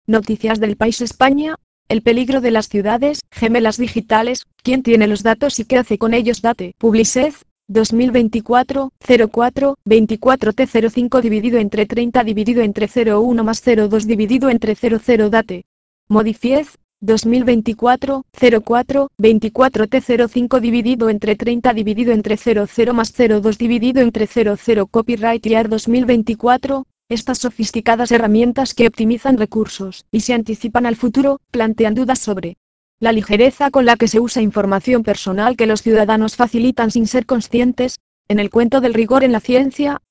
Noticias del País España. El peligro de las ciudades gemelas digitales. ¿Quién tiene los datos y qué hace con ellos? Date. Publicez. 2024, 04, 24T05 dividido entre 30 dividido entre 01 más 02 dividido entre 00 Date. Modifiez. 2024, 04, 24T05 dividido entre 30 dividido entre 00 más 02 dividido entre 00 Copyright Year 2024. Estas sofisticadas herramientas que optimizan recursos y se anticipan al futuro, plantean dudas sobre la ligereza con la que se usa información personal que los ciudadanos facilitan sin ser conscientes. En el cuento del rigor en la ciencia,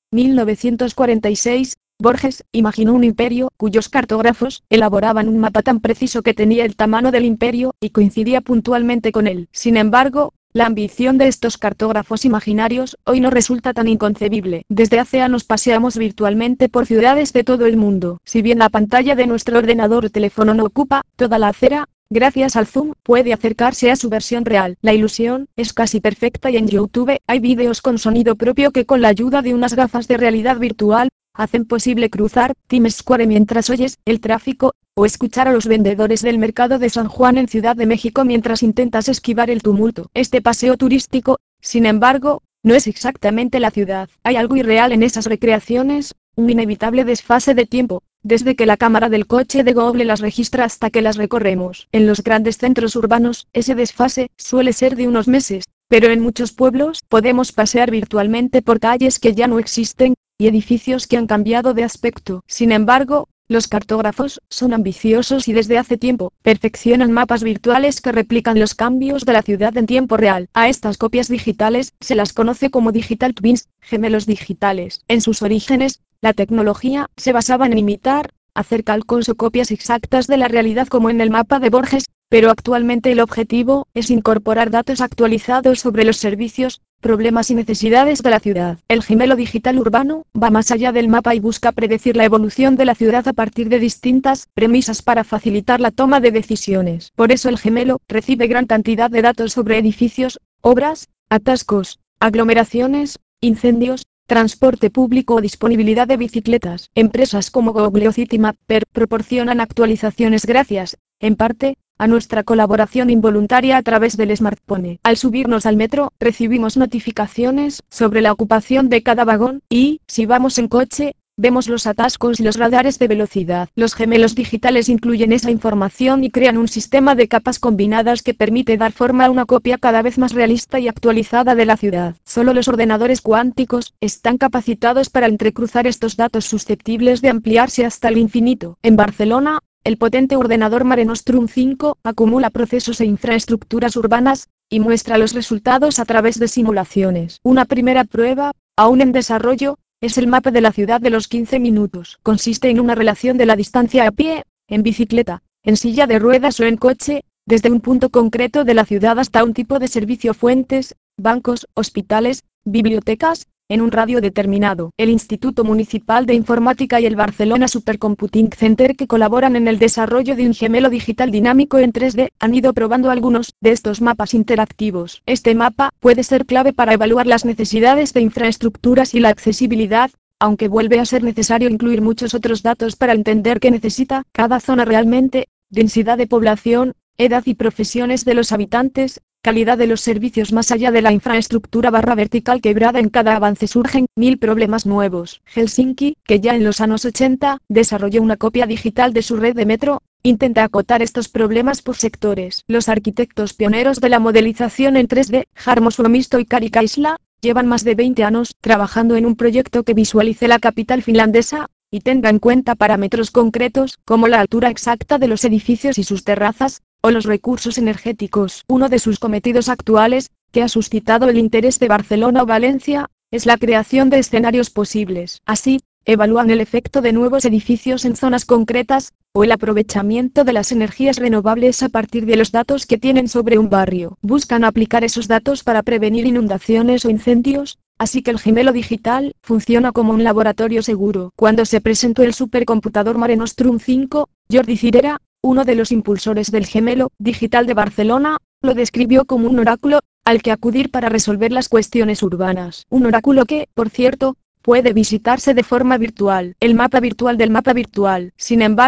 1946, Borges imaginó un imperio cuyos cartógrafos elaboraban un mapa tan preciso que tenía el tamaño del imperio y coincidía puntualmente con él. Sin embargo, la ambición de estos cartógrafos imaginarios hoy no resulta tan inconcebible. Desde hace años paseamos virtualmente por ciudades de todo el mundo. Si bien la pantalla de nuestro ordenador o teléfono no ocupa toda la acera, gracias al zoom puede acercarse a su versión real. La ilusión es casi perfecta y en YouTube hay vídeos con sonido propio que con la ayuda de unas gafas de realidad virtual hacen posible cruzar Times Square mientras oyes el tráfico, o escuchar a los vendedores del mercado de San Juan en Ciudad de México mientras intentas esquivar el tumulto. Este paseo turístico, sin embargo, no es exactamente la ciudad. Hay algo irreal en esas recreaciones, un inevitable desfase de tiempo, desde que la cámara del coche de Google las registra hasta que las recorremos. En los grandes centros urbanos, ese desfase suele ser de unos meses, pero en muchos pueblos podemos pasear virtualmente por calles que ya no existen, y edificios que han cambiado de aspecto. Sin embargo, los cartógrafos son ambiciosos y desde hace tiempo perfeccionan mapas virtuales que replican los cambios de la ciudad en tiempo real. A estas copias digitales se las conoce como digital twins, gemelos digitales. En sus orígenes, la tecnología se basaba en imitar, hacer calcos o copias exactas de la realidad como en el mapa de Borges, pero actualmente el objetivo es incorporar datos actualizados sobre los servicios, problemas y necesidades de la ciudad. El gemelo digital urbano va más allá del mapa y busca predecir la evolución de la ciudad a partir de distintas premisas para facilitar la toma de decisiones. Por eso el gemelo recibe gran cantidad de datos sobre edificios, obras, atascos, aglomeraciones, incendios, transporte público o disponibilidad de bicicletas. Empresas como Google o Citymapper proporcionan actualizaciones gracias, en parte, a nuestra colaboración involuntaria a través del smartphone. Al subirnos al metro, recibimos notificaciones sobre la ocupación de cada vagón, y, si vamos en coche, vemos los atascos y los radares de velocidad. Los gemelos digitales incluyen esa información y crean un sistema de capas combinadas que permite dar forma a una copia cada vez más realista y actualizada de la ciudad. Solo los ordenadores cuánticos están capacitados para entrecruzar estos datos susceptibles de ampliarse hasta el infinito. En Barcelona, el potente ordenador Mare Nostrum 5 acumula procesos e infraestructuras urbanas, y muestra los resultados a través de simulaciones. Una primera prueba, aún en desarrollo, es el mapa de la ciudad de los 15 minutos. Consiste en una relación de la distancia a pie, en bicicleta, en silla de ruedas o en coche, desde un punto concreto de la ciudad hasta un tipo de servicio: fuentes, bancos, hospitales, bibliotecas, en un radio determinado. El Instituto Municipal de Informática y el Barcelona Supercomputing Center, que colaboran en el desarrollo de un gemelo digital dinámico en 3D, han ido probando algunos de estos mapas interactivos. Este mapa puede ser clave para evaluar las necesidades de infraestructuras y la accesibilidad, aunque vuelve a ser necesario incluir muchos otros datos para entender qué necesita cada zona realmente: densidad de población, edad y profesiones de los habitantes, calidad de los servicios más allá de la infraestructura vertical quebrada. En cada avance surgen 1000 problemas nuevos. Helsinki, que ya en los años 80 desarrolló una copia digital de su red de metro, intenta acotar estos problemas por sectores. Los arquitectos pioneros de la modelización en 3D, Jarmo Suomisto y Kari Kaisla, llevan más de 20 años trabajando en un proyecto que visualice la capital finlandesa y tenga en cuenta parámetros concretos como la altura exacta de los edificios y sus terrazas, o los recursos energéticos. Uno de sus cometidos actuales, que ha suscitado el interés de Barcelona o Valencia, es la creación de escenarios posibles. Así, evalúan el efecto de nuevos edificios en zonas concretas, o el aprovechamiento de las energías renovables a partir de los datos que tienen sobre un barrio. Buscan aplicar esos datos para prevenir inundaciones o incendios, así que el gemelo digital funciona como un laboratorio seguro. Cuando se presentó el supercomputador Mare Nostrum 5, Jordi Cirera, uno de los impulsores del gemelo digital de Barcelona, lo describió como un oráculo al que acudir para resolver las cuestiones urbanas. Un oráculo que, por cierto, puede visitarse de forma virtual. El mapa virtual del mapa virtual. Sin embargo,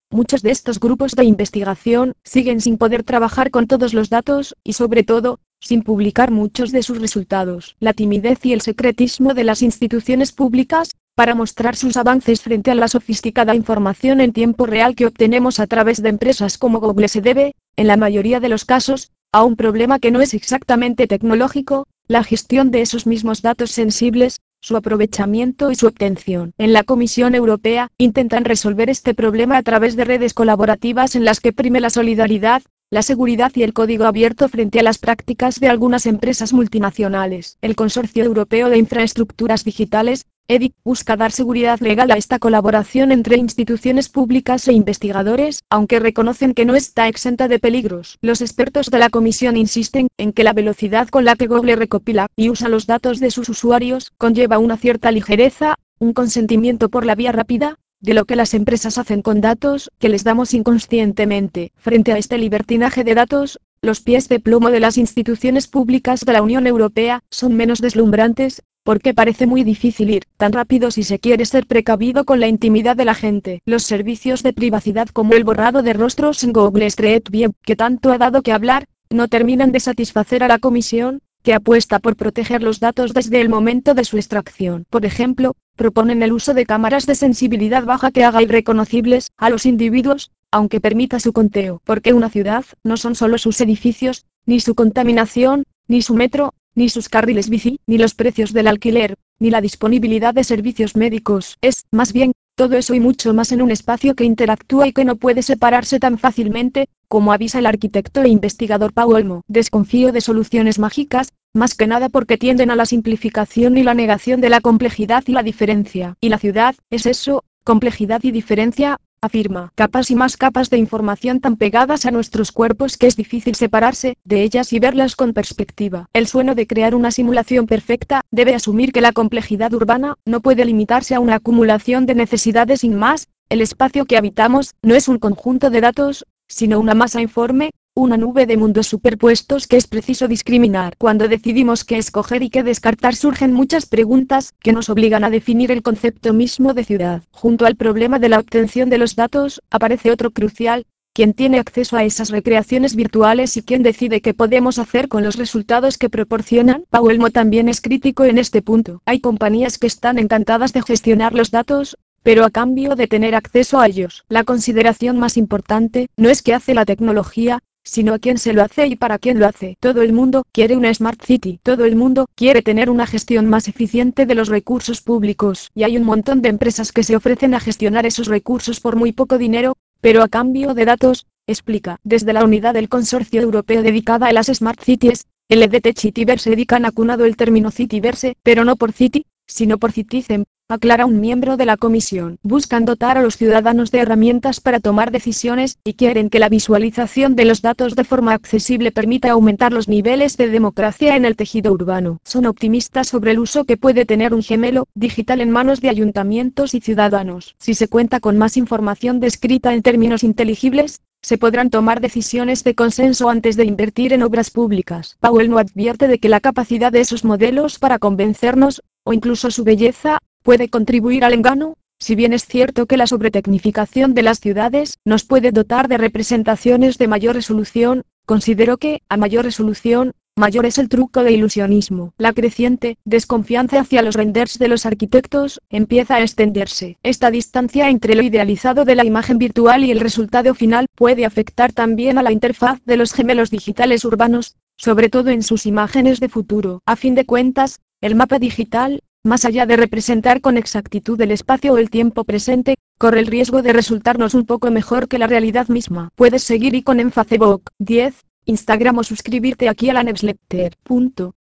muchos de estos grupos de investigación siguen sin poder trabajar con todos los datos, y sobre todo, sin publicar muchos de sus resultados. La timidez y el secretismo de las instituciones públicas, para mostrar sus avances frente a la sofisticada información en tiempo real que obtenemos a través de empresas como Google, se debe, en la mayoría de los casos, a un problema que no es exactamente tecnológico: la gestión de esos mismos datos sensibles, su aprovechamiento y su obtención. En la Comisión Europea, intentan resolver este problema a través de redes colaborativas en las que prime la solidaridad, la seguridad y el código abierto frente a las prácticas de algunas empresas multinacionales. El Consorcio Europeo de Infraestructuras Digitales, EDIC, busca dar seguridad legal a esta colaboración entre instituciones públicas e investigadores, aunque reconocen que no está exenta de peligros. Los expertos de la comisión insisten en que la velocidad con la que Google recopila y usa los datos de sus usuarios conlleva una cierta ligereza, un consentimiento por la vía rápida, de lo que las empresas hacen con datos que les damos inconscientemente. Frente a este libertinaje de datos, los pies de plomo de las instituciones públicas de la Unión Europea son menos deslumbrantes, porque parece muy difícil ir tan rápido si se quiere ser precavido con la intimidad de la gente. Los servicios de privacidad como el borrado de rostros en Google Street View, que tanto ha dado que hablar, no terminan de satisfacer a la Comisión, que apuesta por proteger los datos desde el momento de su extracción. Por ejemplo, proponen el uso de cámaras de sensibilidad baja que haga irreconocibles a los individuos, aunque permita su conteo. Porque una ciudad no son solo sus edificios, ni su contaminación, ni su metro, ni sus carriles bici, ni los precios del alquiler, ni la disponibilidad de servicios médicos. Es, más bien, todo eso y mucho más en un espacio que interactúa y que no puede separarse tan fácilmente, como avisa el arquitecto e investigador Pau Olmo. Desconfío de soluciones mágicas, más que nada porque tienden a la simplificación y la negación de la complejidad y la diferencia. Y la ciudad, es eso, complejidad y diferencia, afirma. Capas y más capas de información tan pegadas a nuestros cuerpos que es difícil separarse de ellas y verlas con perspectiva. El sueño de crear una simulación perfecta debe asumir que la complejidad urbana no puede limitarse a una acumulación de necesidades sin más. El espacio que habitamos no es un conjunto de datos, sino una masa informe, una nube de mundos superpuestos que es preciso discriminar. Cuando decidimos qué escoger y qué descartar, surgen muchas preguntas que nos obligan a definir el concepto mismo de ciudad. Junto al problema de la obtención de los datos, aparece otro crucial: ¿quién tiene acceso a esas recreaciones virtuales y quién decide qué podemos hacer con los resultados que proporcionan? Pau Olmo también es crítico en este punto. Hay compañías que están encantadas de gestionar los datos, pero a cambio de tener acceso a ellos. La consideración más importante no es qué hace la tecnología, sino a quién se lo hace y para quién lo hace. Todo el mundo quiere una Smart City, todo el mundo quiere tener una gestión más eficiente de los recursos públicos, y hay un montón de empresas que se ofrecen a gestionar esos recursos por muy poco dinero, pero a cambio de datos, explica. Desde la unidad del Consorcio Europeo dedicada a las Smart Cities, el EDT Cityverse dedican acunado el término Cityverse, pero no por City, sino por Citizen, aclara un miembro de la comisión. Buscan dotar a los ciudadanos de herramientas para tomar decisiones, y quieren que la visualización de los datos de forma accesible permita aumentar los niveles de democracia en el tejido urbano. Son optimistas sobre el uso que puede tener un gemelo digital en manos de ayuntamientos y ciudadanos. Si se cuenta con más información descrita en términos inteligibles, se podrán tomar decisiones de consenso antes de invertir en obras públicas. Powell no advierte de que la capacidad de esos modelos para convencernos, o incluso su belleza, puede contribuir al engaño. Si bien es cierto que la sobretecnificación de las ciudades nos puede dotar de representaciones de mayor resolución, considero que, a mayor resolución, mayor es el truco de ilusionismo. La creciente desconfianza hacia los renders de los arquitectos empieza a extenderse. Esta distancia entre lo idealizado de la imagen virtual y el resultado final puede afectar también a la interfaz de los gemelos digitales urbanos, sobre todo en sus imágenes de futuro. A fin de cuentas, el mapa digital, más allá de representar con exactitud el espacio o el tiempo presente, corre el riesgo de resultarnos un poco mejor que la realidad misma. Puedes seguir Icon en Facebook, 10, Instagram o suscribirte aquí a la newsletter.